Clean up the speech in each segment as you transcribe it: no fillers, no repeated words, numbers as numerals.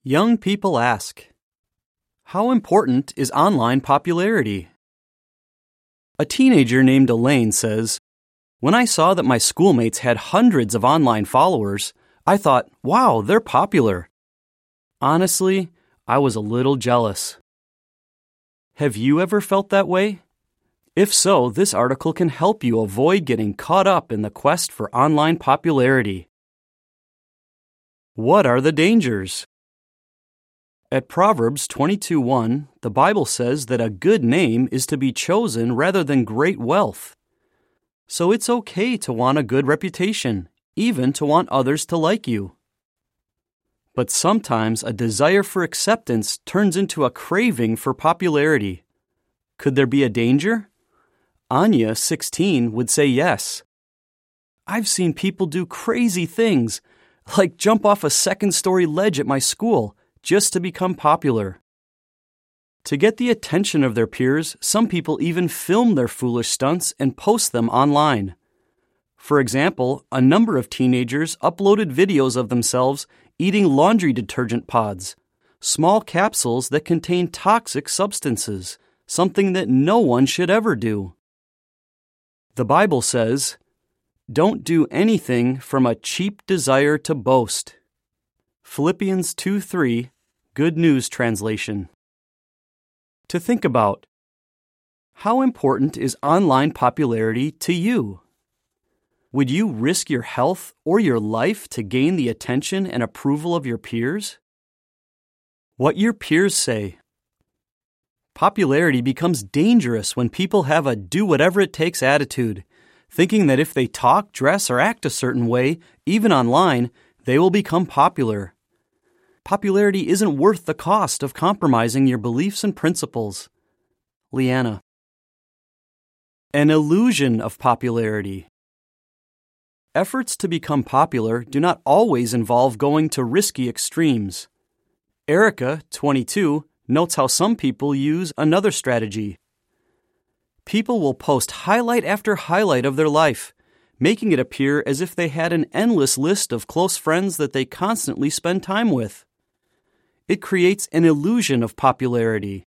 Young people ask, how important is online popularity? A teenager named Elaine says, when I saw that my schoolmates had hundreds of online followers, I thought, wow, they're popular. Honestly, I was a little jealous. Have you ever felt that way? If so, this article can help you avoid getting caught up in the quest for online popularity. What are the dangers? At Proverbs 22:1, the Bible says that a good name is to be chosen rather than great wealth. So it's okay to want a good reputation, even to want others to like you. But sometimes a desire for acceptance turns into a craving for popularity. Could there be a danger? Anya, 16, would say yes. I've seen people do crazy things, like jump off a second-story ledge at my school, just to become popular. To get the attention of their peers, some people even film their foolish stunts and post them online. For example, a number of teenagers uploaded videos of themselves eating laundry detergent pods, small capsules that contain toxic substances, something that no one should ever do. The Bible says, "Don't do anything from a cheap desire to boast." Philippians 2:3, Good News Translation. To think about, how important is online popularity to you? Would you risk your health or your life to gain the attention and approval of your peers? What your peers say. Popularity becomes dangerous when people have a do-whatever-it-takes attitude, thinking that if they talk, dress, or act a certain way, even online, they will become popular. Popularity isn't worth the cost of compromising your beliefs and principles. Leanna. An illusion of popularity. Efforts to become popular do not always involve going to risky extremes. Erica, 22, notes how some people use another strategy. People will post highlight after highlight of their life, making it appear as if they had an endless list of close friends that they constantly spend time with. It creates an illusion of popularity.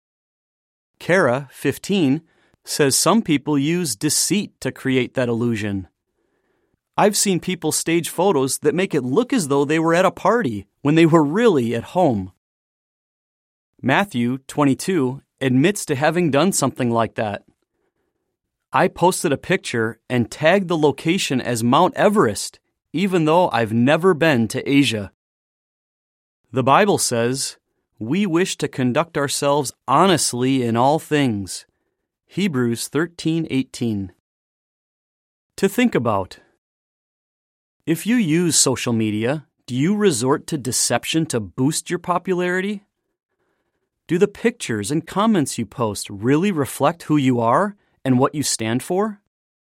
Kara, 15, says some people use deceit to create that illusion. I've seen people stage photos that make it look as though they were at a party when they were really at home. Matthew, 22, admits to having done something like that. I posted a picture and tagged the location as Mount Everest, even though I've never been to Asia. The Bible says, we wish to conduct ourselves honestly in all things. Hebrews 13:18. To think about. If you use social media, do you resort to deception to boost your popularity? Do the pictures and comments you post really reflect who you are and what you stand for?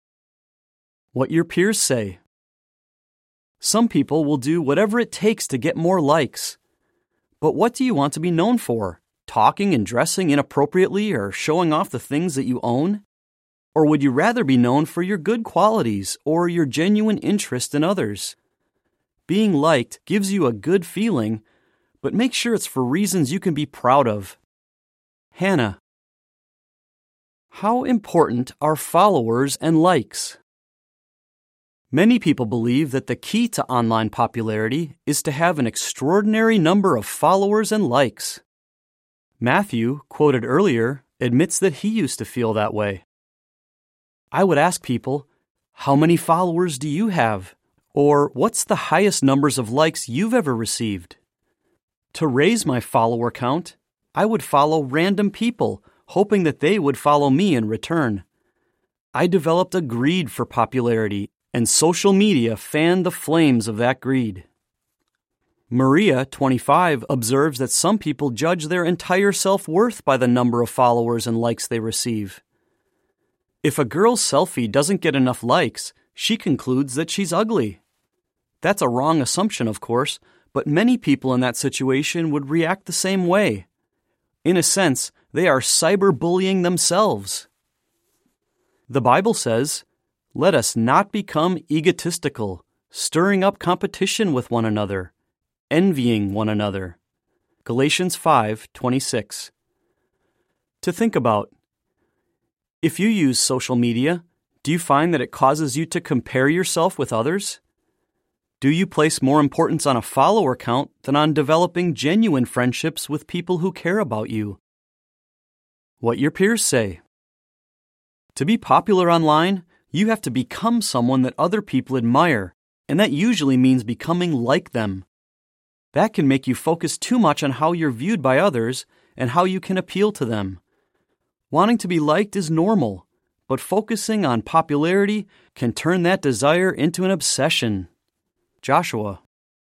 What your peers say. Some people will do whatever it takes to get more likes. But what do you want to be known for? Talking and dressing inappropriately or showing off the things that you own? Or would you rather be known for your good qualities or your genuine interest in others? Being liked gives you a good feeling, but make sure it's for reasons you can be proud of. Hannah. How important are followers and likes? Many people believe that the key to online popularity is to have an extraordinary number of followers and likes. Matthew, quoted earlier, admits that he used to feel that way. I would ask people, how many followers do you have? Or what's the highest numbers of likes you've ever received? To raise my follower count, I would follow random people, hoping that they would follow me in return. I developed a greed for popularity, and social media fanned the flames of that greed. Maria, 25, observes that some people judge their entire self-worth by the number of followers and likes they receive. If a girl's selfie doesn't get enough likes, she concludes that she's ugly. That's a wrong assumption, of course, but many people in that situation would react the same way. In a sense, they are cyberbullying themselves. The Bible says, let us not become egotistical, stirring up competition with one another, envying one another. Galatians 5:26. To think about. If you use social media, do you find that it causes you to compare yourself with others? Do you place more importance on a follower count than on developing genuine friendships with people who care about you? What your peers say. To be popular online, you have to become someone that other people admire, and that usually means becoming like them. That can make you focus too much on how you're viewed by others and how you can appeal to them. Wanting to be liked is normal, but focusing on popularity can turn that desire into an obsession. Joshua.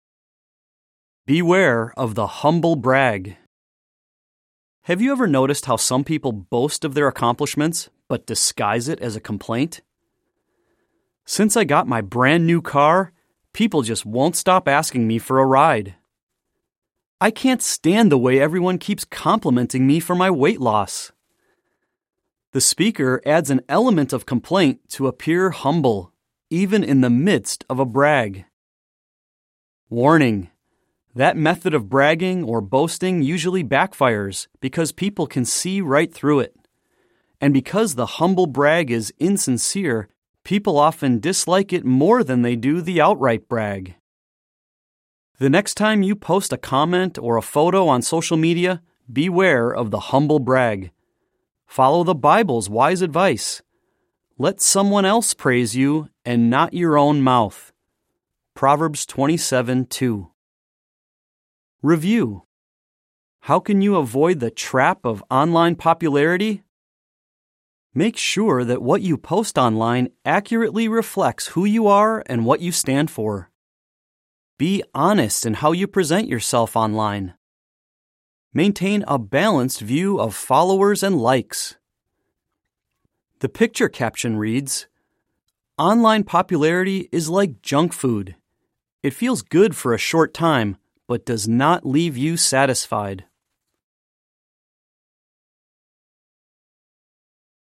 Beware of the humble brag. Have you ever noticed how some people boast of their accomplishments but disguise it as a complaint? Since I got my brand new car, people just won't stop asking me for a ride. I can't stand the way everyone keeps complimenting me for my weight loss. The speaker adds an element of complaint to appear humble, even in the midst of a brag. Warning: that method of bragging or boasting usually backfires because people can see right through it. And because the humble brag is insincere, people often dislike it more than they do the outright brag. The next time you post a comment or a photo on social media, beware of the humble brag. Follow the Bible's wise advice. Let someone else praise you and not your own mouth. Proverbs 27:2. Review. How can you avoid the trap of online popularity? Make sure that what you post online accurately reflects who you are and what you stand for. Be honest in how you present yourself online. Maintain a balanced view of followers and likes. The picture caption reads, "Online popularity is like junk food. It feels good for a short time, but does not leave you satisfied."